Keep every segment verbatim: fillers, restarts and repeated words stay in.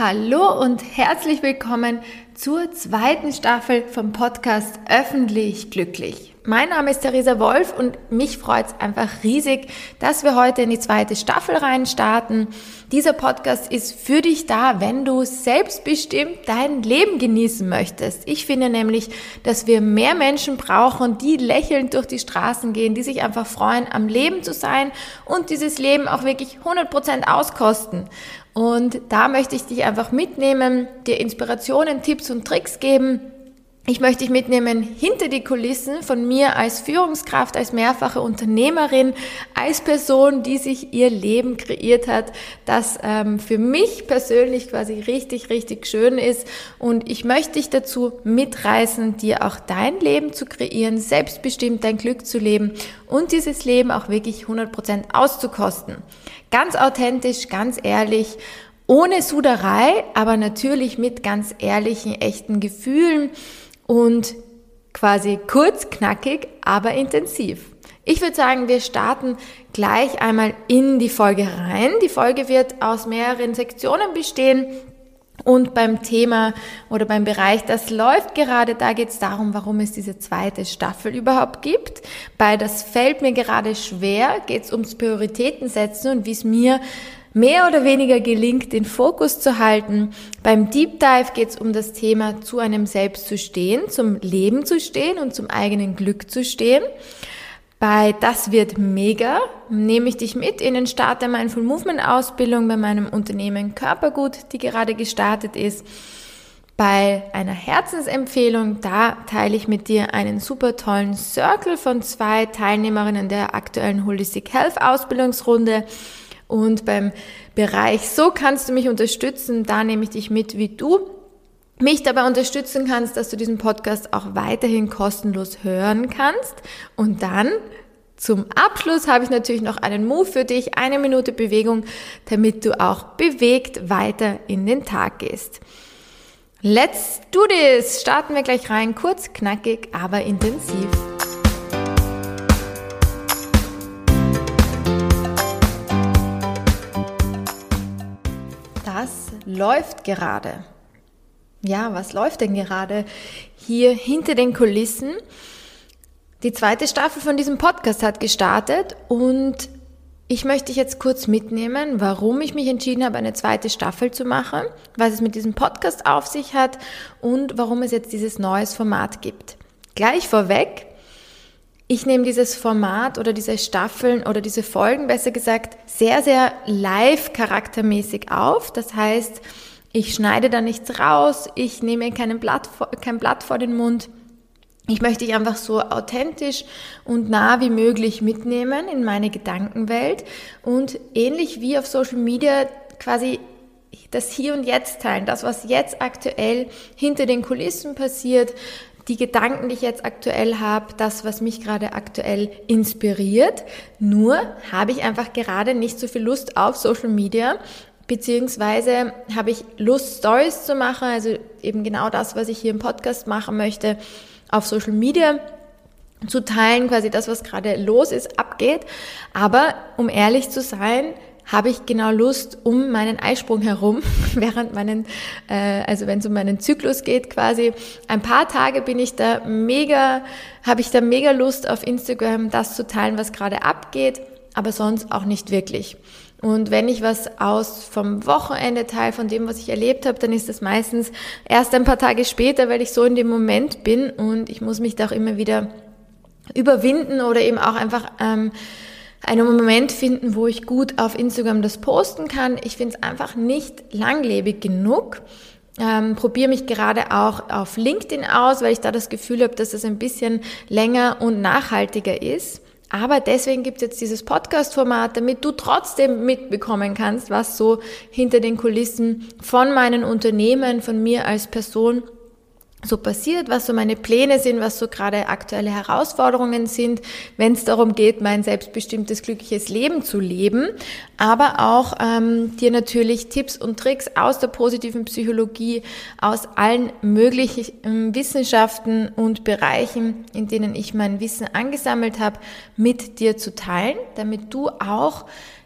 Hallo und herzlich willkommen zur zweiten Staffel vom Podcast Öffentlich Glücklich. Mein Name ist Theresa Wolf und mich freut es einfach riesig, dass wir heute in die zweite Staffel reinstarten. Dieser Podcast ist für dich da, wenn du selbstbestimmt dein Leben genießen möchtest. Ich finde nämlich, dass wir mehr Menschen brauchen, die lächelnd durch die Straßen gehen, die sich einfach freuen, am Leben zu sein und dieses Leben auch wirklich hundert Prozent auskosten. Und da möchte ich dich einfach mitnehmen, dir Inspirationen, Tipps und Tricks geben. Ich möchte dich mitnehmen hinter die Kulissen von mir als Führungskraft, als mehrfache Unternehmerin, als Person, die sich ihr Leben kreiert hat, das ähm, für mich persönlich quasi richtig, richtig schön ist. Und ich möchte dich dazu mitreißen, dir auch dein Leben zu kreieren, selbstbestimmt dein Glück zu leben und dieses Leben auch wirklich hundert Prozent auszukosten. Ganz authentisch, ganz ehrlich, ohne Suderei, aber natürlich mit ganz ehrlichen, echten Gefühlen. Und quasi kurz, knackig, aber intensiv. Ich würde sagen, wir starten gleich einmal in die Folge rein. Die Folge wird aus mehreren Sektionen bestehen. Und beim Thema oder beim Bereich, das läuft gerade, da geht es darum, warum es diese zweite Staffel überhaupt gibt. Bei das fällt mir gerade schwer, geht es ums Prioritäten setzen und wie es mir mehr oder weniger gelingt, den Fokus zu halten. Beim Deep Dive geht es um das Thema, zu einem selbst zu stehen, zum Leben zu stehen und zum eigenen Glück zu stehen. Bei Das wird mega nehme ich dich mit in den Start der Mindful Movement Ausbildung bei meinem Unternehmen Körpergut, die gerade gestartet ist. Bei einer Herzensempfehlung, da teile ich mit dir einen super tollen Circle von zwei Teilnehmerinnen der aktuellen Holistic Health Ausbildungsrunde. Und beim Bereich So kannst du mich unterstützen, da nehme ich dich mit, wie du mich dabei unterstützen kannst, dass du diesen Podcast auch weiterhin kostenlos hören kannst. Und dann zum Abschluss habe ich natürlich noch einen Move für dich, eine Minute Bewegung, damit du auch bewegt weiter in den Tag gehst. Let's do this! Starten wir gleich rein, kurz, knackig, aber intensiv. Das läuft gerade. Ja, was läuft denn gerade hier hinter den Kulissen? Die zweite Staffel von diesem Podcast hat gestartet und ich möchte dich jetzt kurz mitnehmen, warum ich mich entschieden habe, eine zweite Staffel zu machen, was es mit diesem Podcast auf sich hat und warum es jetzt dieses neues Format gibt. Gleich vorweg, ich nehme dieses Format oder diese Staffeln oder diese Folgen, besser gesagt, sehr, sehr live-charaktermäßig auf. Das heißt, ich schneide da nichts raus, ich nehme kein Blatt, kein Blatt vor den Mund. Ich möchte dich einfach so authentisch und nah wie möglich mitnehmen in meine Gedankenwelt und ähnlich wie auf Social Media quasi das Hier und Jetzt teilen, das, was jetzt aktuell hinter den Kulissen passiert, die Gedanken, die ich jetzt aktuell habe, das, was mich gerade aktuell inspiriert. Nur habe ich einfach gerade nicht so viel Lust auf Social Media, beziehungsweise habe ich Lust, Stories zu machen, also eben genau das, was ich hier im Podcast machen möchte, auf Social Media zu teilen, quasi das, was gerade los ist, abgeht. Aber um ehrlich zu sein, habe ich genau Lust um meinen Eisprung herum, während meinen, äh, also wenn es um meinen Zyklus geht quasi, ein paar Tage bin ich da mega, habe ich da mega Lust auf Instagram, das zu teilen, was gerade abgeht, aber sonst auch nicht wirklich. Und wenn ich was aus vom Wochenende teile, von dem, was ich erlebt habe, dann ist das meistens erst ein paar Tage später, weil ich so in dem Moment bin und ich muss mich da auch immer wieder überwinden oder eben auch einfach ähm, einen Moment finden, wo ich gut auf Instagram das posten kann. Ich finde es einfach nicht langlebig genug. Ähm, probiere mich gerade auch auf LinkedIn aus, weil ich da das Gefühl habe, dass es ein bisschen länger und nachhaltiger ist. Aber deswegen gibt es jetzt dieses Podcast-Format, damit du trotzdem mitbekommen kannst, was so hinter den Kulissen von meinen Unternehmen, von mir als Person so passiert, was so meine Pläne sind, was so gerade aktuelle Herausforderungen sind, wenn es darum geht, mein selbstbestimmtes, glückliches Leben zu leben, aber auch ähm, dir natürlich Tipps und Tricks aus der positiven Psychologie, aus allen möglichen ähm, Wissenschaften und Bereichen, in denen ich mein Wissen angesammelt habe, mit dir zu teilen, damit du auch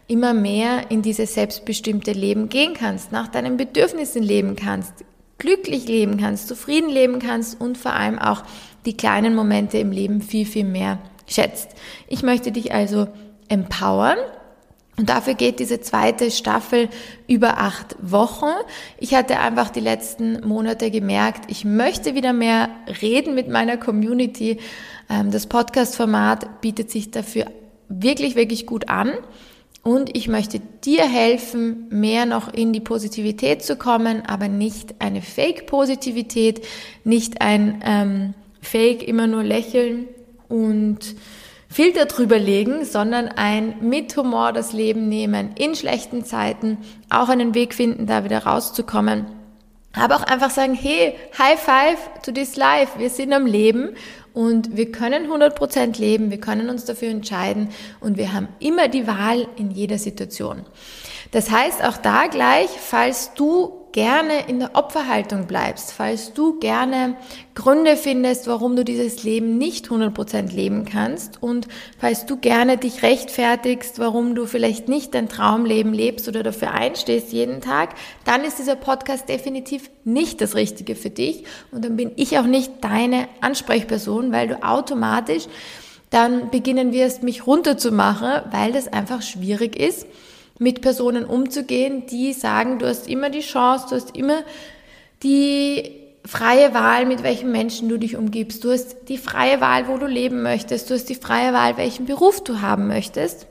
immer mehr in dieses selbstbestimmte Leben gehen kannst, nach deinen Bedürfnissen leben kannst, glücklich leben kannst, zufrieden leben kannst und vor allem auch die kleinen Momente im Leben viel, viel mehr schätzt. Ich möchte dich also empowern. Und dafür geht diese zweite Staffel über acht Wochen. Ich hatte einfach die letzten Monate gemerkt, ich möchte wieder mehr reden mit meiner Community. Das Podcast-Format bietet sich dafür wirklich, wirklich gut an. Und ich möchte dir helfen, mehr noch in die Positivität zu kommen, aber nicht eine Fake-Positivität, nicht ein ähm, Fake immer nur lächeln und Filter drüber legen, sondern ein mit Humor das Leben nehmen, in schlechten Zeiten auch einen Weg finden, da wieder rauszukommen. Aber auch einfach sagen, hey, High Five to this life, wir sind am Leben und wir können hundert Prozent leben, wir können uns dafür entscheiden und wir haben immer die Wahl in jeder Situation. Das heißt auch da gleich, falls du gerne in der Opferhaltung bleibst, falls du gerne Gründe findest, warum du dieses Leben nicht hundert Prozent leben kannst und falls du gerne dich rechtfertigst, warum du vielleicht nicht dein Traumleben lebst oder dafür einstehst jeden Tag, dann ist dieser Podcast definitiv nicht das Richtige für dich und dann bin ich auch nicht deine Ansprechperson, weil du automatisch dann beginnen wirst, mich runterzumachen, weil das einfach schwierig ist, mit Personen umzugehen, die sagen, du hast immer die Chance, du hast immer die freie Wahl, mit welchen Menschen du dich umgibst, du hast die freie Wahl, wo du leben möchtest, du hast die freie Wahl, welchen Beruf du haben möchtest.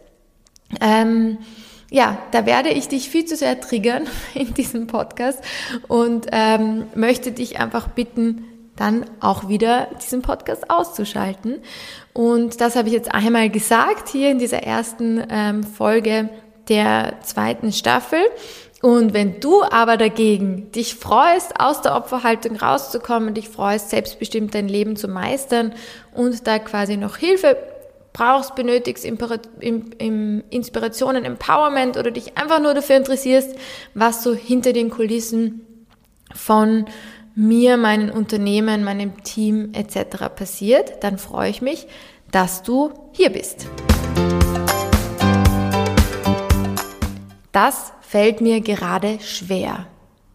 Ähm, ja, da werde ich dich viel zu sehr triggern in diesem Podcast und ähm, möchte dich einfach bitten, dann auch wieder diesen Podcast auszuschalten. Und das habe ich jetzt einmal gesagt, hier in dieser ersten ähm, Folge der zweiten Staffel. Und wenn du aber dagegen dich freust, aus der Opferhaltung rauszukommen, dich freust, selbstbestimmt dein Leben zu meistern und da quasi noch Hilfe brauchst, benötigst, Inspirationen, Empowerment oder dich einfach nur dafür interessierst, was so hinter den Kulissen von mir, meinen Unternehmen, meinem Team et cetera passiert, dann freue ich mich, dass du hier bist. Das fällt mir gerade schwer.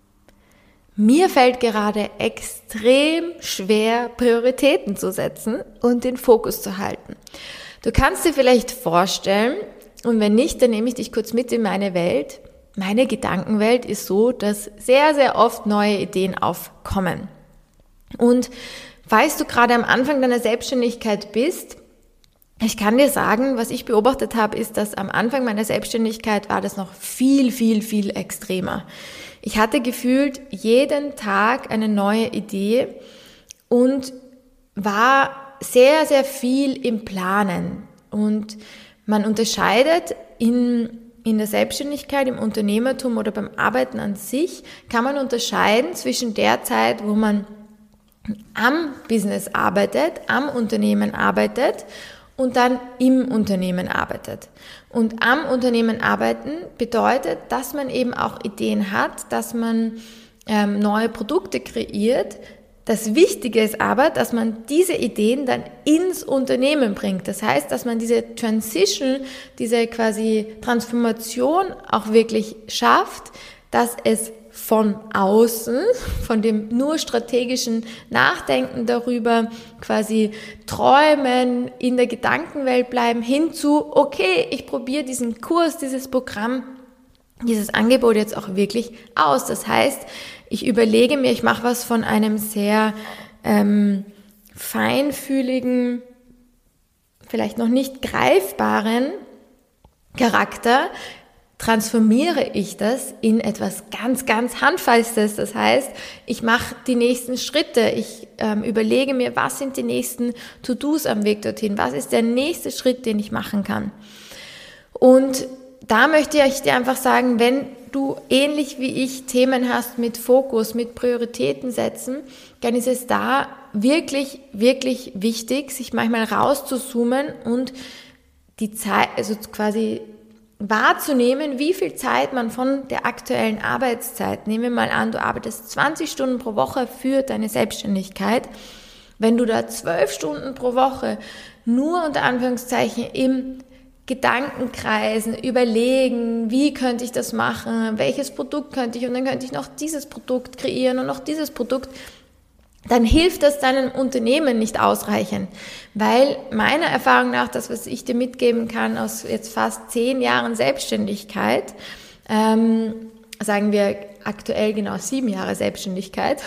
Mir fällt gerade extrem schwer, Prioritäten zu setzen und den Fokus zu halten. Du kannst dir vielleicht vorstellen, und wenn nicht, dann nehme ich dich kurz mit in meine Welt. Meine Gedankenwelt ist so, dass sehr, sehr oft neue Ideen aufkommen. Und falls du gerade am Anfang deiner Selbstständigkeit bist, ich kann dir sagen, was ich beobachtet habe, ist, dass am Anfang meiner Selbstständigkeit war das noch viel, viel, viel extremer. Ich hatte gefühlt jeden Tag eine neue Idee und war sehr, sehr viel im Planen. Und man unterscheidet in, in der Selbstständigkeit, im Unternehmertum oder beim Arbeiten an sich, kann man unterscheiden zwischen der Zeit, wo man am Business arbeitet, am Unternehmen arbeitet und dann im Unternehmen arbeitet. Und am Unternehmen arbeiten bedeutet, dass man eben auch Ideen hat, dass man ähm, neue Produkte kreiert. Das Wichtige ist aber, dass man diese Ideen dann ins Unternehmen bringt. Das heißt, dass man diese Transition, diese quasi Transformation auch wirklich schafft, dass es von außen, von dem nur strategischen Nachdenken darüber, quasi träumen, in der Gedankenwelt bleiben, hinzu, okay, ich probiere diesen Kurs, dieses Programm, dieses Angebot jetzt auch wirklich aus. Das heißt, ich überlege mir, ich mache was von einem sehr ähm, feinfühligen, vielleicht noch nicht greifbaren Charakter, transformiere ich das in etwas ganz, ganz Handfestes. Das heißt, ich mache die nächsten Schritte, ich ähm, überlege mir, was sind die nächsten To-Dos am Weg dorthin, was ist der nächste Schritt, den ich machen kann. Und da möchte ich dir einfach sagen, wenn du ähnlich wie ich Themen hast mit Fokus, mit Prioritäten setzen, dann ist es da wirklich, wirklich wichtig, sich manchmal rauszuzoomen und die Zeit, also quasi wahrzunehmen, wie viel Zeit man von der aktuellen Arbeitszeit, nehmen wir mal an, du arbeitest zwanzig Stunden pro Woche für deine Selbstständigkeit, wenn du da zwölf Stunden pro Woche nur unter Anführungszeichen im Gedankenkreisen, überlegen, wie könnte ich das machen, welches Produkt könnte ich und dann könnte ich noch dieses Produkt kreieren und noch dieses Produkt, dann hilft das deinem Unternehmen nicht ausreichend. Weil meiner Erfahrung nach, das, was ich dir mitgeben kann aus jetzt fast zehn Jahren Selbstständigkeit, ähm, sagen wir aktuell genau sieben Jahre Selbstständigkeit,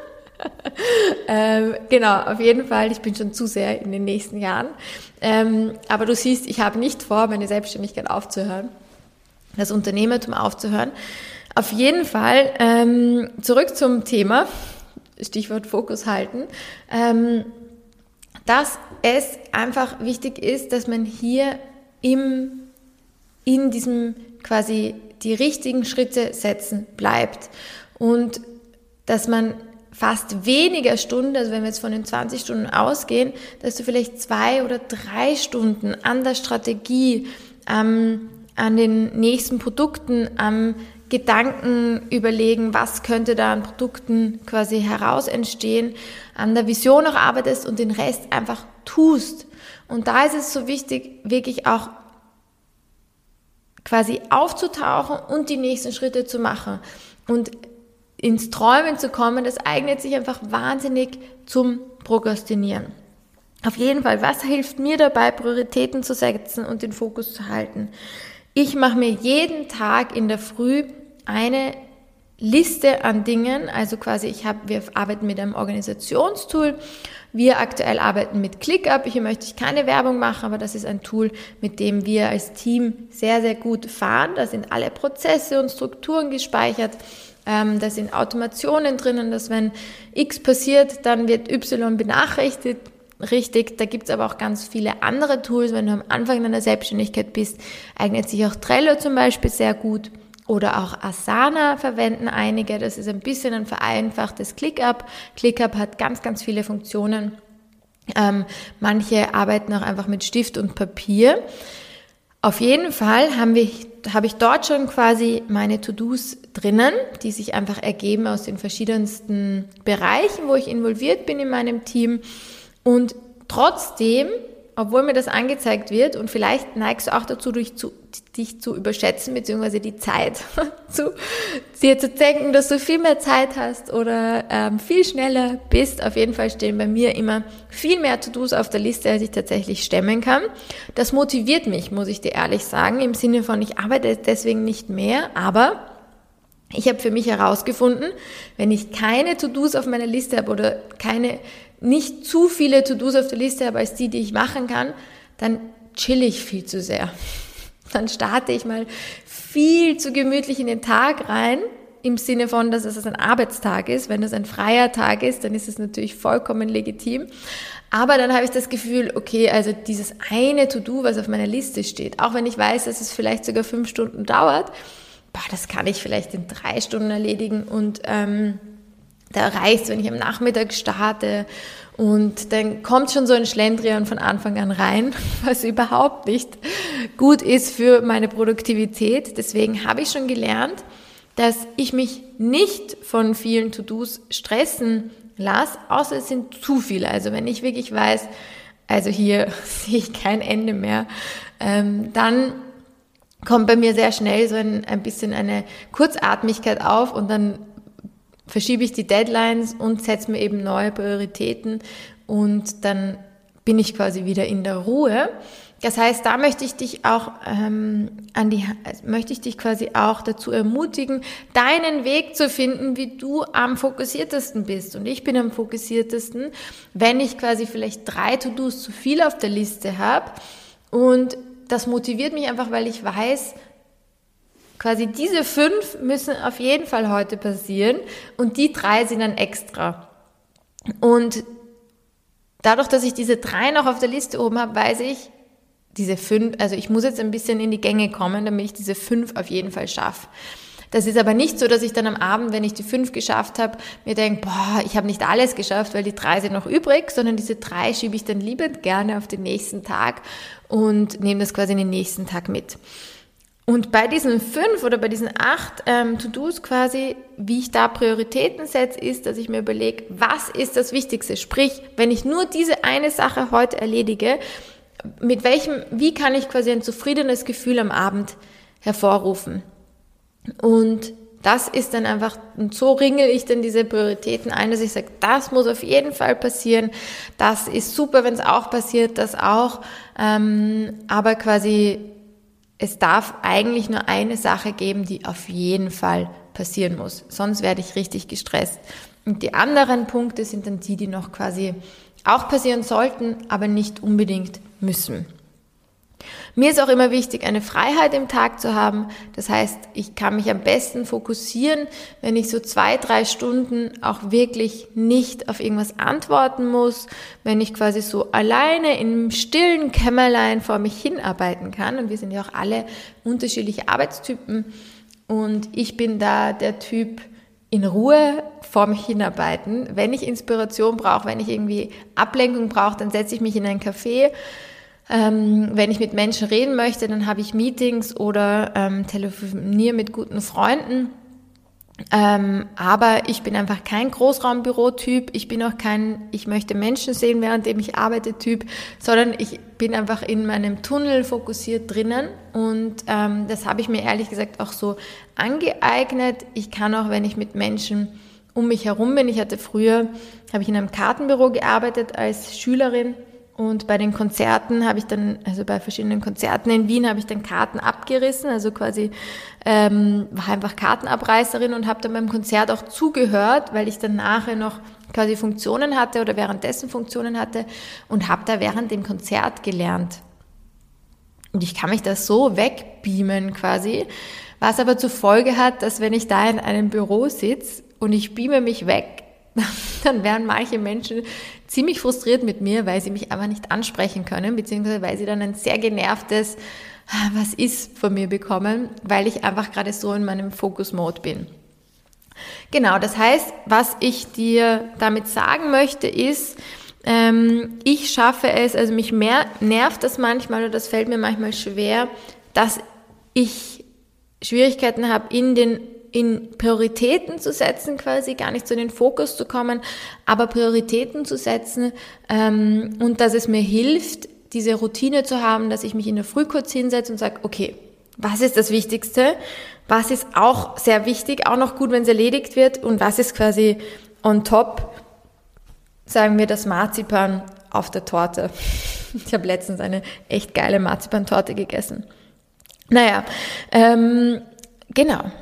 ähm, genau, auf jeden Fall, ich bin schon zu sehr in den nächsten Jahren, ähm, aber du siehst, ich habe nicht vor, meine Selbstständigkeit aufzuhören, das Unternehmertum aufzuhören. Auf jeden Fall, ähm, zurück zum Thema, Stichwort Fokus halten, ähm, dass es einfach wichtig ist, dass man hier im, in diesem quasi die richtigen Schritte setzen bleibt und dass man fast weniger Stunden, also wenn wir jetzt von den zwanzig Stunden ausgehen, dass du vielleicht zwei oder drei Stunden an der Strategie, ähm, an den nächsten Produkten, am Gedanken überlegen, was könnte da an Produkten quasi heraus entstehen, an der Vision noch arbeitest und den Rest einfach tust. Und da ist es so wichtig, wirklich auch quasi aufzutauchen und die nächsten Schritte zu machen. Und ins Träumen zu kommen, das eignet sich einfach wahnsinnig zum Prokrastinieren. Auf jeden Fall, was hilft mir dabei, Prioritäten zu setzen und den Fokus zu halten? Ich mache mir jeden Tag in der Früh eine Liste an Dingen, also quasi ich habe, wir arbeiten mit einem Organisationstool, wir aktuell arbeiten mit ClickUp, hier möchte ich keine Werbung machen, aber das ist ein Tool, mit dem wir als Team sehr, sehr gut fahren, da sind alle Prozesse und Strukturen gespeichert, ähm, da sind Automationen drinnen, dass wenn X passiert, dann wird Y benachrichtigt, richtig, da gibt es aber auch ganz viele andere Tools, wenn du am Anfang deiner Selbstständigkeit bist, eignet sich auch Trello zum Beispiel sehr gut. Oder auch Asana verwenden einige. Das ist ein bisschen ein vereinfachtes ClickUp. ClickUp hat ganz, ganz viele Funktionen. Ähm, manche arbeiten auch einfach mit Stift und Papier. Auf jeden Fall haben wir, habe ich dort schon quasi meine To-Dos drinnen, die sich einfach ergeben aus den verschiedensten Bereichen, wo ich involviert bin in meinem Team. Und trotzdem, obwohl mir das angezeigt wird und vielleicht neigst du auch dazu, dich zu, dich zu überschätzen, beziehungsweise die Zeit zu dir zu denken, dass du viel mehr Zeit hast oder ähm, viel schneller bist. Auf jeden Fall stehen bei mir immer viel mehr To-Dos auf der Liste, als ich tatsächlich stemmen kann. Das motiviert mich, muss ich dir ehrlich sagen, im Sinne von, ich arbeite deswegen nicht mehr, aber ich habe für mich herausgefunden, wenn ich keine To-Dos auf meiner Liste habe oder keine nicht zu viele To-Dos auf der Liste habe als die, die ich machen kann, dann chill ich viel zu sehr. Dann starte ich mal viel zu gemütlich in den Tag rein, im Sinne von, dass es ein Arbeitstag ist. Wenn das ein freier Tag ist, dann ist es natürlich vollkommen legitim. Aber dann habe ich das Gefühl, okay, also dieses eine To-Do, was auf meiner Liste steht, auch wenn ich weiß, dass es vielleicht sogar fünf Stunden dauert, boah, das kann ich vielleicht in drei Stunden erledigen und ähm, da reicht es, wenn ich am Nachmittag starte und dann kommt schon so ein Schlendrian von Anfang an rein, was überhaupt nicht gut ist für meine Produktivität. Deswegen habe ich schon gelernt, dass ich mich nicht von vielen To-Dos stressen lasse, außer es sind zu viele. Also wenn ich wirklich weiß, also hier sehe ich kein Ende mehr, ähm, dann kommt bei mir sehr schnell so ein, ein bisschen eine Kurzatmigkeit auf und dann verschiebe ich die Deadlines und setze mir eben neue Prioritäten und dann bin ich quasi wieder in der Ruhe. Das heißt, da möchte ich dich auch ähm, an die, möchte ich dich quasi auch dazu ermutigen, deinen Weg zu finden, wie du am fokussiertesten bist. Und ich bin am fokussiertesten, wenn ich quasi vielleicht drei To-Dos zu viel auf der Liste habe. Und das motiviert mich einfach, weil ich weiß, quasi diese fünf müssen auf jeden Fall heute passieren und die drei sind dann extra. Und dadurch, dass ich diese drei noch auf der Liste oben habe, weiß ich, diese fünf, also ich muss jetzt ein bisschen in die Gänge kommen, damit ich diese fünf auf jeden Fall schaffe. Das ist aber nicht so, dass ich dann am Abend, wenn ich die fünf geschafft habe, mir denke, boah, ich habe nicht alles geschafft, weil die drei sind noch übrig, sondern diese drei schiebe ich dann liebend gerne auf den nächsten Tag und nehme das quasi in den nächsten Tag mit. Und bei diesen fünf oder bei diesen acht ähm, To-Dos quasi, wie ich da Prioritäten setze, ist, dass ich mir überlege, was ist das Wichtigste? Sprich, wenn ich nur diese eine Sache heute erledige, mit welchem, wie kann ich quasi ein zufriedenes Gefühl am Abend hervorrufen? Und das ist dann einfach, und so ringel ich dann diese Prioritäten ein, dass ich sage, das muss auf jeden Fall passieren, das ist super, wenn es auch passiert, das auch, ähm, aber quasi, es darf eigentlich nur eine Sache geben, die auf jeden Fall passieren muss, sonst werde ich richtig gestresst. Und die anderen Punkte sind dann die, die noch quasi auch passieren sollten, aber nicht unbedingt müssen. Mir ist auch immer wichtig, eine Freiheit im Tag zu haben. Das heißt, ich kann mich am besten fokussieren, wenn ich so zwei, drei Stunden auch wirklich nicht auf irgendwas antworten muss, wenn ich quasi so alleine im stillen Kämmerlein vor mich hinarbeiten kann. Und wir sind ja auch alle unterschiedliche Arbeitstypen. Und ich bin da der Typ in Ruhe vor mich hinarbeiten. Wenn ich Inspiration brauche, wenn ich irgendwie Ablenkung brauche, dann setze ich mich in ein Café. Ähm, wenn ich mit Menschen reden möchte, dann habe ich Meetings oder ähm, telefoniere mit guten Freunden. Ähm, aber ich bin einfach kein Großraumbüro-Typ. Ich bin auch kein, ich möchte Menschen sehen, währenddem ich arbeite, Typ, sondern ich bin einfach in meinem Tunnel fokussiert drinnen. Und ähm, das habe ich mir ehrlich gesagt auch so angeeignet. Ich kann auch, wenn ich mit Menschen um mich herum bin, ich hatte früher, habe ich in einem Kartenbüro gearbeitet als Schülerin. Und bei den Konzerten habe ich dann, also bei verschiedenen Konzerten in Wien habe ich dann Karten abgerissen, also quasi ähm, war einfach Kartenabreißerin und habe dann beim Konzert auch zugehört, weil ich dann nachher noch quasi Funktionen hatte oder währenddessen Funktionen hatte und habe da während dem Konzert gelernt. Und ich kann mich da so wegbeamen quasi, was aber zur Folge hat, dass wenn ich da in einem Büro sitze und ich beame mich weg, dann wären manche Menschen ziemlich frustriert mit mir, weil sie mich aber nicht ansprechen können, beziehungsweise weil sie dann ein sehr genervtes Was ist von mir bekommen, weil ich einfach gerade so in meinem Focus-Mode bin. Genau, das heißt, was ich dir damit sagen möchte ist, ähm, ich schaffe es, also mich mehr nervt das manchmal oder das fällt mir manchmal schwer, dass ich Schwierigkeiten habe, in den in Prioritäten zu setzen, quasi gar nicht so in den Fokus zu kommen, aber Prioritäten zu setzen ähm, und dass es mir hilft, diese Routine zu haben, dass ich mich in der Früh kurz hinsetze und sage, okay, was ist das Wichtigste? Was ist auch sehr wichtig, auch noch gut, wenn es erledigt wird und was ist quasi on top, sagen wir das Marzipan auf der Torte. Ich habe letztens eine echt geile Marzipantorte gegessen. Naja, ähm, genau.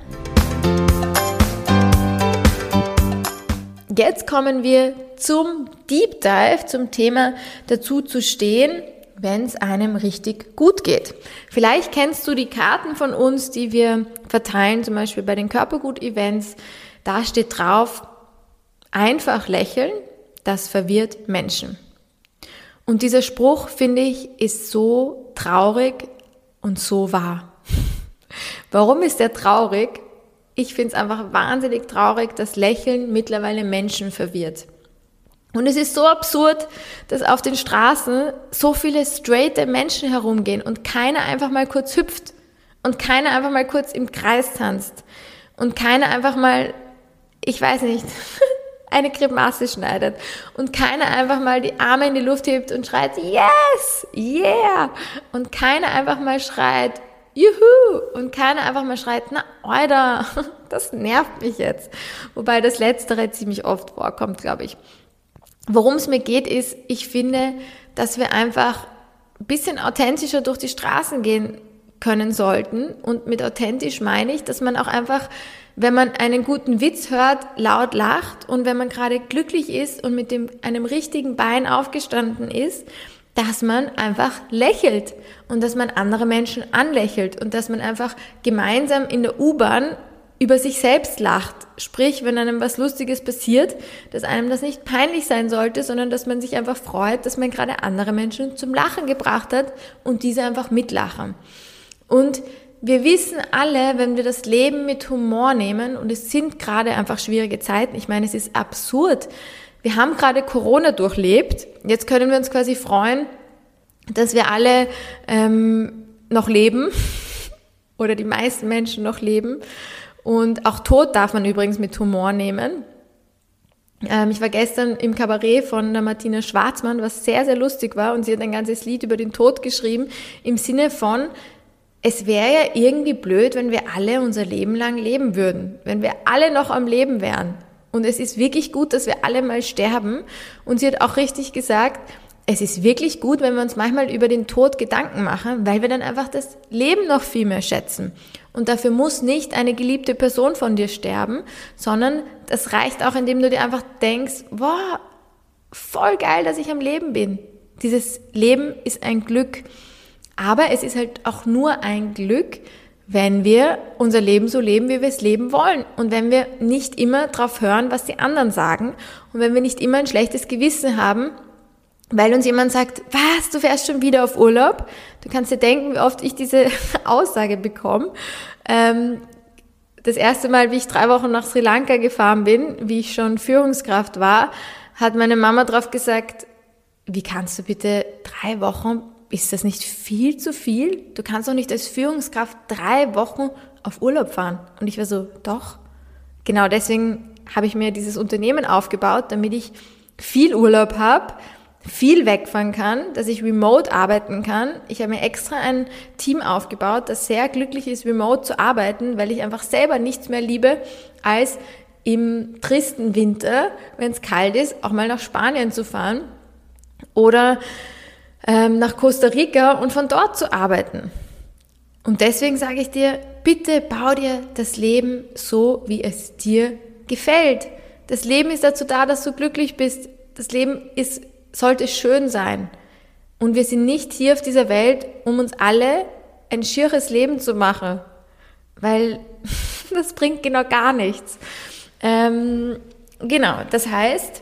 Jetzt kommen wir zum Deep Dive, zum Thema dazu zu stehen, wenn es einem richtig gut geht. Vielleicht kennst du die Karten von uns, die wir verteilen, zum Beispiel bei den Körpergut-Events. Da steht drauf, einfach lächeln, das verwirrt Menschen. Und dieser Spruch, finde ich, ist so traurig und so wahr. Warum ist der traurig? Ich finde es einfach wahnsinnig traurig, dass Lächeln mittlerweile Menschen verwirrt. Und es ist so absurd, dass auf den Straßen so viele straighte Menschen herumgehen und keiner einfach mal kurz hüpft und keiner einfach mal kurz im Kreis tanzt und keiner einfach mal, ich weiß nicht, eine Grimasse schneidet und keiner einfach mal die Arme in die Luft hebt und schreit, yes, yeah, und keiner einfach mal schreit, juhu! Und keiner einfach mal schreit, na, Alter, das nervt mich jetzt. Wobei das Letztere ziemlich oft vorkommt, glaube ich. Worum es mir geht, ist, ich finde, dass wir einfach ein bisschen authentischer durch die Straßen gehen können sollten. Und mit authentisch meine ich, dass man auch einfach, wenn man einen guten Witz hört, laut lacht und wenn man gerade glücklich ist und mit dem, einem richtigen Bein aufgestanden ist, dass man einfach lächelt und dass man andere Menschen anlächelt und dass man einfach gemeinsam in der U-Bahn über sich selbst lacht. Sprich, wenn einem was Lustiges passiert, dass einem das nicht peinlich sein sollte, sondern dass man sich einfach freut, dass man gerade andere Menschen zum Lachen gebracht hat und diese einfach mitlachen. Und wir wissen alle, wenn wir das Leben mit Humor nehmen, und es sind gerade einfach schwierige Zeiten, ich meine, es ist absurd, wir haben gerade Corona durchlebt. Jetzt können wir uns quasi freuen, dass wir alle ähm, noch leben oder die meisten Menschen noch leben. Und auch Tod darf man übrigens mit Humor nehmen. Ähm, ich war gestern im Kabarett von der Martina Schwarzmann, was sehr, sehr lustig war, und sie hat ein ganzes Lied über den Tod geschrieben, im Sinne von, es wäre ja irgendwie blöd, wenn wir alle unser Leben lang leben würden, wenn wir alle noch am Leben wären. Und es ist wirklich gut, dass wir alle mal sterben. Und sie hat auch richtig gesagt, es ist wirklich gut, wenn wir uns manchmal über den Tod Gedanken machen, weil wir dann einfach das Leben noch viel mehr schätzen. Und dafür muss nicht eine geliebte Person von dir sterben, sondern das reicht auch, indem du dir einfach denkst, wow, voll geil, dass ich am Leben bin. Dieses Leben ist ein Glück. Aber es ist halt auch nur ein Glück, wenn wir unser Leben so leben, wie wir es leben wollen. Und wenn wir nicht immer drauf hören, was die anderen sagen. Und wenn wir nicht immer ein schlechtes Gewissen haben, weil uns jemand sagt, was, du fährst schon wieder auf Urlaub? Du kannst dir denken, wie oft ich diese Aussage bekomme. Ähm, das erste Mal, wie ich drei Wochen nach Sri Lanka gefahren bin, wie ich schon Führungskraft war, hat meine Mama drauf gesagt, wie kannst du bitte drei Wochen, ist das nicht viel zu viel? Du kannst doch nicht als Führungskraft drei Wochen auf Urlaub fahren. Und ich war so, doch. Genau deswegen habe ich mir dieses Unternehmen aufgebaut, damit ich viel Urlaub habe, viel wegfahren kann, dass ich remote arbeiten kann. Ich habe mir extra ein Team aufgebaut, das sehr glücklich ist, remote zu arbeiten, weil ich einfach selber nichts mehr liebe, als im tristen Winter, wenn es kalt ist, auch mal nach Spanien zu fahren oder ähm, nach Costa Rica und von dort zu arbeiten. Und deswegen sage ich dir, bitte bau dir das Leben so, wie es dir gefällt. Das Leben ist dazu da, dass du glücklich bist. Das Leben ist sollte schön sein. Und wir sind nicht hier auf dieser Welt, um uns alle ein schieres Leben zu machen, weil das bringt genau gar nichts. Ähm, genau, das heißt,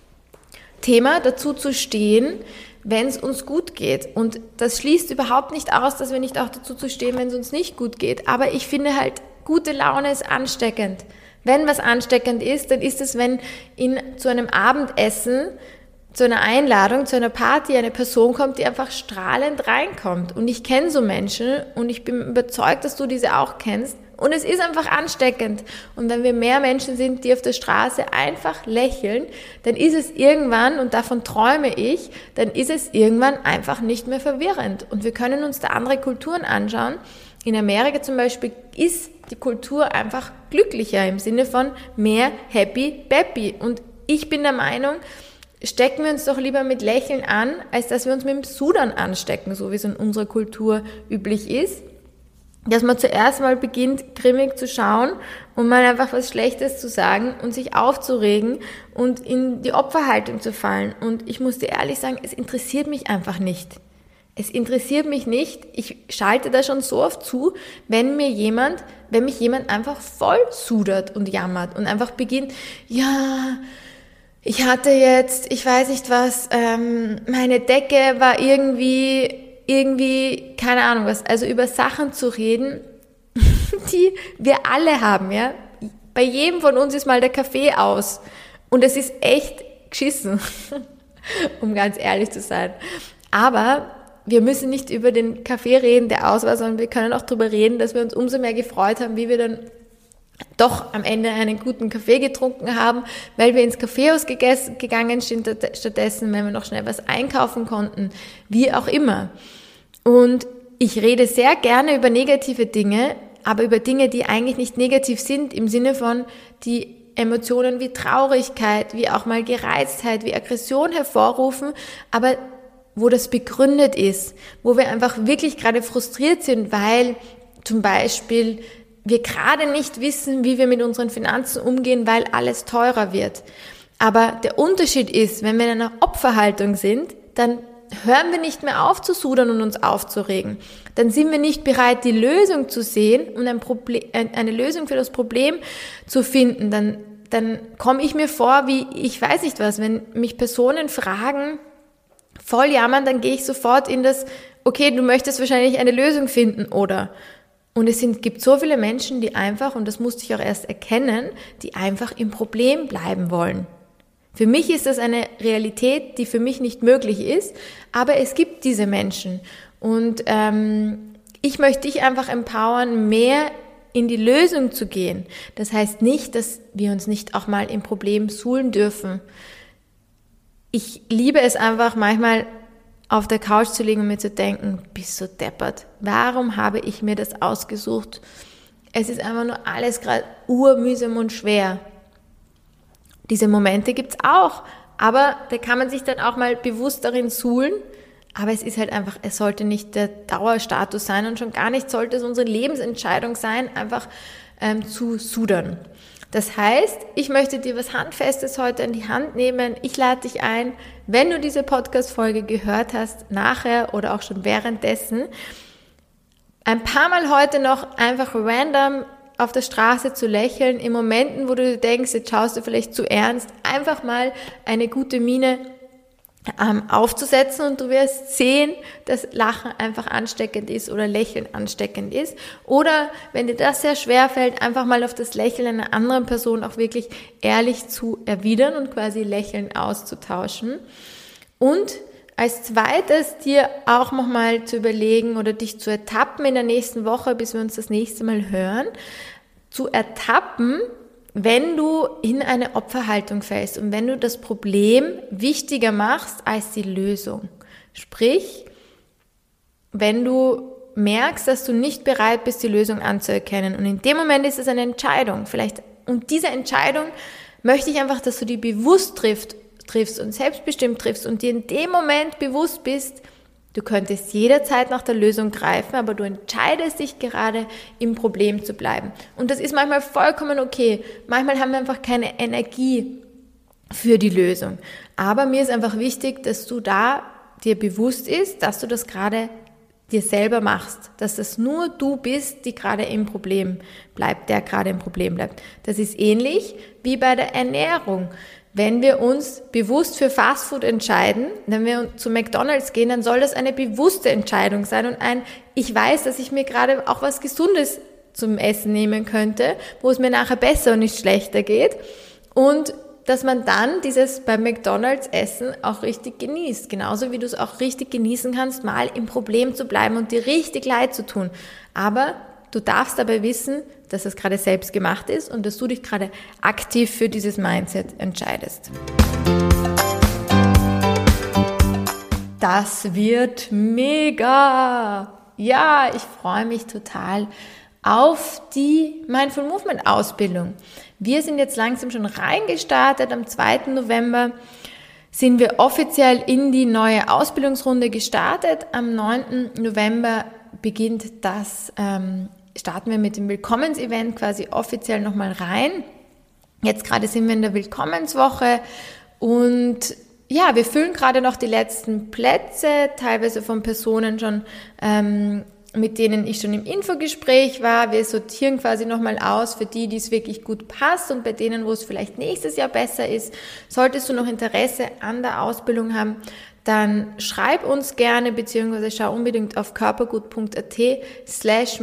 Thema dazu zu stehen, wenn es uns gut geht. Und das schließt überhaupt nicht aus, dass wir nicht auch dazu zu stehen, wenn es uns nicht gut geht. Aber ich finde halt, gute Laune ist ansteckend. Wenn was ansteckend ist, dann ist es, wenn in zu einem Abendessen zu einer Einladung, zu einer Party eine Person kommt, die einfach strahlend reinkommt. Und ich kenne so Menschen und ich bin überzeugt, dass du diese auch kennst. Und es ist einfach ansteckend. Und wenn wir mehr Menschen sind, die auf der Straße einfach lächeln, dann ist es irgendwann, und davon träume ich, dann ist es irgendwann einfach nicht mehr verwirrend. Und wir können uns da andere Kulturen anschauen. In Amerika zum Beispiel ist die Kultur einfach glücklicher im Sinne von mehr happy, peppy. Und ich bin der Meinung, stecken wir uns doch lieber mit Lächeln an, als dass wir uns mit dem Sudern anstecken, so wie es in unserer Kultur üblich ist. Dass man zuerst mal beginnt, grimmig zu schauen und mal einfach was Schlechtes zu sagen und sich aufzuregen und in die Opferhaltung zu fallen. Und ich muss dir ehrlich sagen, es interessiert mich einfach nicht. Es interessiert mich nicht. Ich schalte da schon so oft zu, wenn mir jemand, wenn mich jemand einfach voll sudert und jammert und einfach beginnt, ja, ich hatte jetzt, ich weiß nicht was, ähm, meine Decke war irgendwie, irgendwie, keine Ahnung was, also über Sachen zu reden, die wir alle haben, ja. Bei jedem von uns ist mal der Kaffee aus und es ist echt geschissen, um ganz ehrlich zu sein. Aber wir müssen nicht über den Kaffee reden, der aus war, sondern wir können auch darüber reden, dass wir uns umso mehr gefreut haben, wie wir dann doch am Ende einen guten Kaffee getrunken haben, weil wir ins Kaffeehaus gegessen, gegangen sind stattdessen, wenn wir noch schnell was einkaufen konnten, wie auch immer. Und ich rede sehr gerne über negative Dinge, aber über Dinge, die eigentlich nicht negativ sind, im Sinne von die Emotionen wie Traurigkeit, wie auch mal Gereiztheit, wie Aggression hervorrufen, aber wo das begründet ist, wo wir einfach wirklich gerade frustriert sind, weil zum Beispiel wir gerade nicht wissen, wie wir mit unseren Finanzen umgehen, weil alles teurer wird. Aber der Unterschied ist, wenn wir in einer Opferhaltung sind, dann hören wir nicht mehr auf zu sudern und uns aufzuregen. Dann sind wir nicht bereit, die Lösung zu sehen und ein Problem, eine Lösung für das Problem zu finden. Dann, dann komme ich mir vor, wie, ich weiß nicht was, wenn mich Personen fragen, voll jammern, dann gehe ich sofort in das, okay, du möchtest wahrscheinlich eine Lösung finden, oder? Und es sind, gibt so viele Menschen, die einfach, und das musste ich auch erst erkennen, die einfach im Problem bleiben wollen. Für mich ist das eine Realität, die für mich nicht möglich ist, aber es gibt diese Menschen. Und ähm, ich möchte dich einfach empowern, mehr in die Lösung zu gehen. Das heißt nicht, dass wir uns nicht auch mal im Problem suhlen dürfen. Ich liebe es einfach manchmal auf der Couch zu liegen und mir zu denken, bist du deppert. Warum habe ich mir das ausgesucht? Es ist einfach nur alles gerade urmühsam und schwer. Diese Momente gibt's auch, aber da kann man sich dann auch mal bewusst darin suhlen. Aber es ist halt einfach, es sollte nicht der Dauerstatus sein und schon gar nicht sollte es unsere Lebensentscheidung sein, einfach ähm, zu sudern. Das heißt, ich möchte dir was Handfestes heute in die Hand nehmen. Ich lade dich ein, wenn du diese Podcast-Folge gehört hast, nachher oder auch schon währenddessen, ein paar Mal heute noch einfach random auf der Straße zu lächeln, in Momenten, wo du dir denkst, jetzt schaust du vielleicht zu ernst, einfach mal eine gute Miene ähm, aufzusetzen und du wirst sehen, dass Lachen einfach ansteckend ist oder Lächeln ansteckend ist. Oder wenn dir das sehr schwer fällt, einfach mal auf das Lächeln einer anderen Person auch wirklich ehrlich zu erwidern und quasi Lächeln auszutauschen. Und als zweites dir auch nochmal zu überlegen oder dich zu ertappen in der nächsten Woche, bis wir uns das nächste Mal hören, zu ertappen, wenn du in eine Opferhaltung fällst und wenn du das Problem wichtiger machst als die Lösung. Sprich, wenn du merkst, dass du nicht bereit bist, die Lösung anzuerkennen und in dem Moment ist es eine Entscheidung. Vielleicht, und diese Entscheidung möchte ich einfach, dass du die bewusst triffst, triffst und selbstbestimmt triffst und dir in dem Moment bewusst bist, du könntest jederzeit nach der Lösung greifen, aber du entscheidest dich gerade, im Problem zu bleiben. Und das ist manchmal vollkommen okay. Manchmal haben wir einfach keine Energie für die Lösung. Aber mir ist einfach wichtig, dass du da dir bewusst ist, dass du das gerade dir selber machst, dass das nur du bist, die gerade im Problem bleibt, der gerade im Problem bleibt. Das ist ähnlich wie bei der Ernährung. Wenn wir uns bewusst für Fastfood entscheiden, wenn wir zu McDonald's gehen, dann soll das eine bewusste Entscheidung sein und ein, ich weiß, dass ich mir gerade auch was Gesundes zum Essen nehmen könnte, wo es mir nachher besser und nicht schlechter geht und dass man dann dieses beim McDonald's Essen auch richtig genießt. Genauso wie du es auch richtig genießen kannst, mal im Problem zu bleiben und dir richtig leid zu tun. Aber du darfst dabei wissen, dass das gerade selbst gemacht ist und dass du dich gerade aktiv für dieses Mindset entscheidest. Das wird mega! Ja, ich freue mich total auf die Mindful Movement Ausbildung. Wir sind jetzt langsam schon reingestartet. Am zweiten November sind wir offiziell in die neue Ausbildungsrunde gestartet. Am neunten November beginnt das ähm, starten wir mit dem Willkommensevent quasi offiziell nochmal rein. Jetzt gerade sind wir in der Willkommenswoche und ja, wir füllen gerade noch die letzten Plätze, teilweise von Personen schon, ähm, mit denen ich schon im Infogespräch war. Wir sortieren quasi nochmal aus für die, die es wirklich gut passt und bei denen, wo es vielleicht nächstes Jahr besser ist. Solltest du noch Interesse an der Ausbildung haben, dann schreib uns gerne, beziehungsweise schau unbedingt auf körpergut.at slash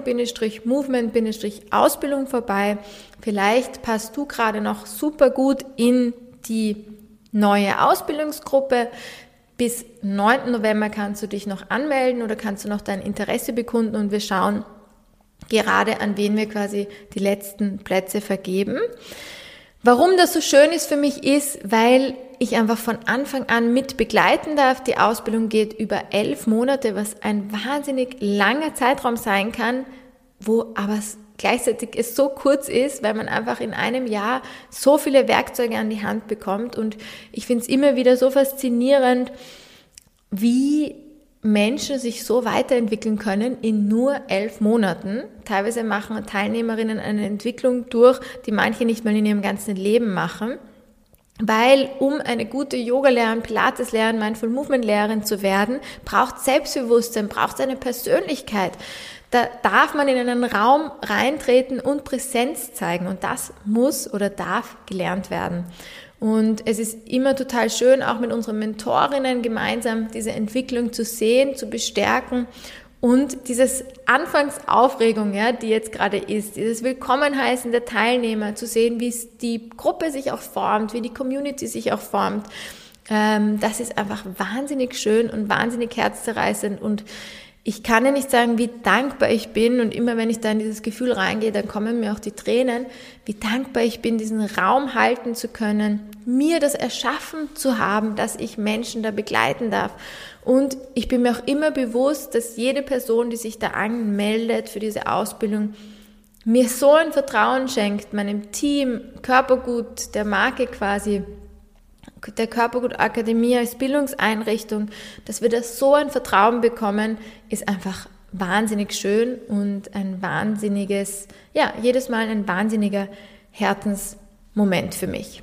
mindful-movement-ausbildung vorbei. Vielleicht passt du gerade noch super gut in die neue Ausbildungsgruppe. Bis neunten November kannst du dich noch anmelden oder kannst du noch dein Interesse bekunden und wir schauen gerade, an wen wir quasi die letzten Plätze vergeben. Warum das so schön ist für mich ist, weil ich einfach von Anfang an mit begleiten darf. Die Ausbildung geht über elf Monate, was ein wahnsinnig langer Zeitraum sein kann, wo aber gleichzeitig es so kurz ist, weil man einfach in einem Jahr so viele Werkzeuge an die Hand bekommt. Und ich finde es immer wieder so faszinierend, wie Menschen sich so weiterentwickeln können in nur elf Monaten. Teilweise machen Teilnehmerinnen eine Entwicklung durch, die manche nicht mal in ihrem ganzen Leben machen. Weil um eine gute Yoga-Lehrerin, Pilates-Lehrerin, Mindful Movement-Lehrerin zu werden, braucht Selbstbewusstsein, braucht eine Persönlichkeit. Da darf man in einen Raum reintreten und Präsenz zeigen und das muss oder darf gelernt werden. Und es ist immer total schön, auch mit unseren Mentorinnen gemeinsam diese Entwicklung zu sehen, zu bestärken und dieses Anfangsaufregung, ja, die jetzt gerade ist, dieses Willkommenheißen der Teilnehmer, zu sehen, wie es die Gruppe sich auch formt, wie die Community sich auch formt, ähm, das ist einfach wahnsinnig schön und wahnsinnig herzzerreißend und ich kann ja nicht sagen, wie dankbar ich bin, und immer wenn ich da in dieses Gefühl reingehe, dann kommen mir auch die Tränen, wie dankbar ich bin, diesen Raum halten zu können, mir das erschaffen zu haben, dass ich Menschen da begleiten darf. Und ich bin mir auch immer bewusst, dass jede Person, die sich da anmeldet für diese Ausbildung, mir so ein Vertrauen schenkt, meinem Team, Körpergut, der Marke quasi, der Körpergut Akademie als Bildungseinrichtung, dass wir da so ein Vertrauen bekommen, ist einfach wahnsinnig schön und ein wahnsinniges, ja, jedes Mal ein wahnsinniger Herzensmoment für mich.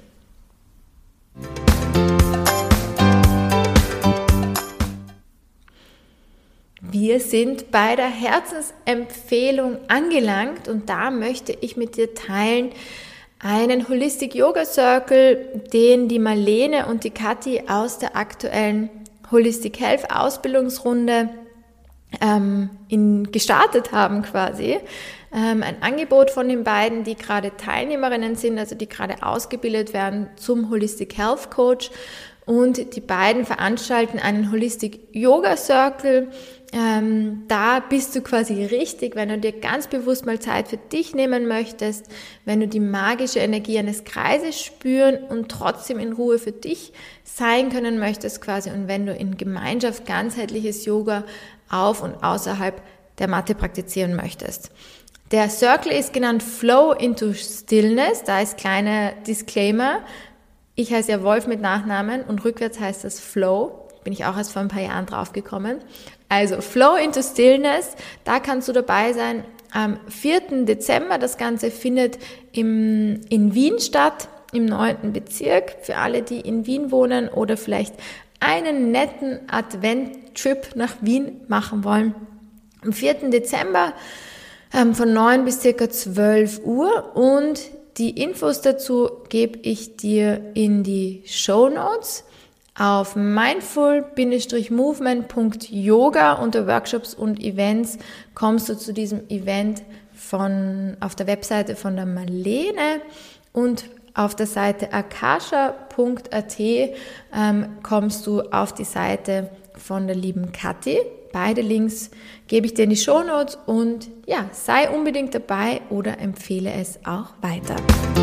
Wir sind bei der Herzensempfehlung angelangt und da möchte ich mit dir teilen einen Holistic Yoga Circle, den die Marlene und die Kathi aus der aktuellen Holistic Health Ausbildungsrunde ähm, in, gestartet haben quasi. Ähm, ein Angebot von den beiden, die gerade Teilnehmerinnen sind, also die gerade ausgebildet werden zum Holistic Health Coach. Und die beiden veranstalten einen Holistic Yoga Circle. Ähm, da bist du quasi richtig, wenn du dir ganz bewusst mal Zeit für dich nehmen möchtest, wenn du die magische Energie eines Kreises spüren und trotzdem in Ruhe für dich sein können möchtest quasi, und wenn du in Gemeinschaft ganzheitliches Yoga auf und außerhalb der Matte praktizieren möchtest. Der Circle ist genannt Flow into Stillness, da ist kleiner Disclaimer. Ich heiße ja Wolf mit Nachnamen und rückwärts heißt das Flow. Bin ich auch erst vor ein paar Jahren drauf gekommen. Also Flow into Stillness, da kannst du dabei sein am vierten Dezember. Das Ganze findet im, in Wien statt, im neunten Bezirk. Für alle, die in Wien wohnen oder vielleicht einen netten Advent-Trip nach Wien machen wollen. Am vierten Dezember ähm, von neun bis circa zwölf Uhr, und die Infos dazu gebe ich dir in die Shownotes. Auf mindful Bindestrich movement Punkt yoga unter Workshops und Events kommst du zu diesem Event von, auf der Webseite von der Marlene, und auf der Seite akasha Punkt a t ähm, kommst du auf die Seite von der lieben Kathi. Beide Links gebe ich dir in die Shownotes, und ja, sei unbedingt dabei oder empfehle es auch weiter.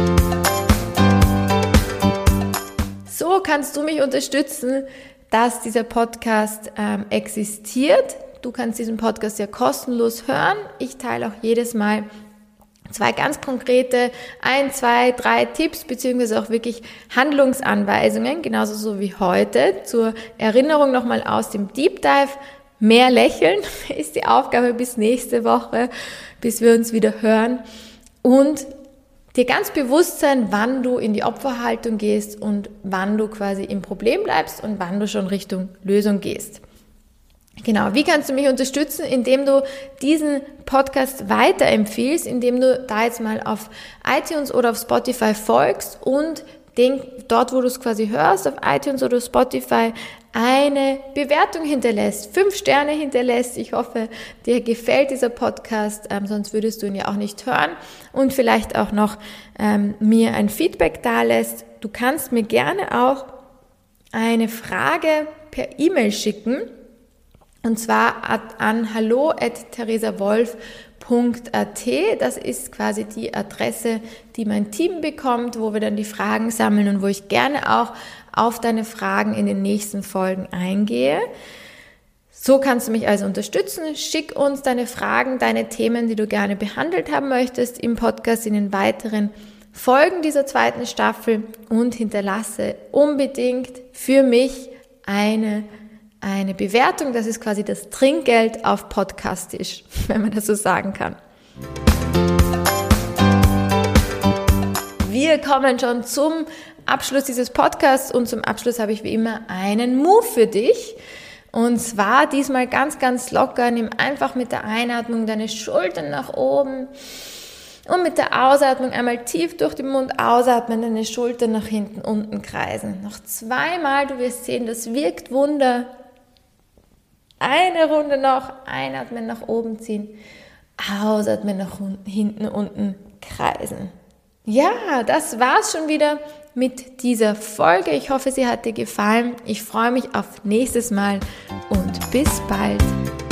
So kannst du mich unterstützen, dass dieser Podcast ähm, existiert. Du kannst diesen Podcast ja kostenlos hören. Ich teile auch jedes Mal zwei ganz konkrete, ein, zwei, drei Tipps beziehungsweise auch wirklich Handlungsanweisungen, genauso so wie heute. Zur Erinnerung nochmal aus dem Deep Dive. Mehr lächeln ist die Aufgabe bis nächste Woche, bis wir uns wieder hören. Und dir ganz bewusst sein, wann du in die Opferhaltung gehst und wann du quasi im Problem bleibst und wann du schon Richtung Lösung gehst. Genau, wie kannst du mich unterstützen? Indem du diesen Podcast weiterempfiehlst, indem du da jetzt mal auf iTunes oder auf Spotify folgst und den, dort, wo du es quasi hörst, auf iTunes oder Spotify, eine Bewertung hinterlässt, fünf Sterne hinterlässt. Ich hoffe, dir gefällt dieser Podcast, ähm, sonst würdest du ihn ja auch nicht hören, und vielleicht auch noch ähm, mir ein Feedback dalässt. Du kannst mir gerne auch eine Frage per E-Mail schicken, und zwar an hallo at theresawolf punkt a t. Das ist quasi die Adresse, die mein Team bekommt, wo wir dann die Fragen sammeln und wo ich gerne auch auf deine Fragen in den nächsten Folgen eingehe. So kannst du mich also unterstützen. Schick uns deine Fragen, deine Themen, die du gerne behandelt haben möchtest im Podcast, in den weiteren Folgen dieser zweiten Staffel, und hinterlasse unbedingt für mich eine Eine Bewertung. Das ist quasi das Trinkgeld auf Podcastisch, wenn man das so sagen kann. Wir kommen schon zum Abschluss dieses Podcasts, und zum Abschluss habe ich wie immer einen Move für dich. Und zwar diesmal ganz, ganz locker. Nimm einfach mit der Einatmung deine Schultern nach oben und mit der Ausatmung einmal tief durch den Mund ausatmen, deine Schultern nach hinten, unten kreisen. Noch zweimal, du wirst sehen, das wirkt Wunder. Eine Runde noch, einatmen, nach oben ziehen, ausatmen, nach hinten, unten kreisen. Ja, das war's schon wieder mit dieser Folge. Ich hoffe, sie hat dir gefallen. Ich freue mich auf nächstes Mal und bis bald.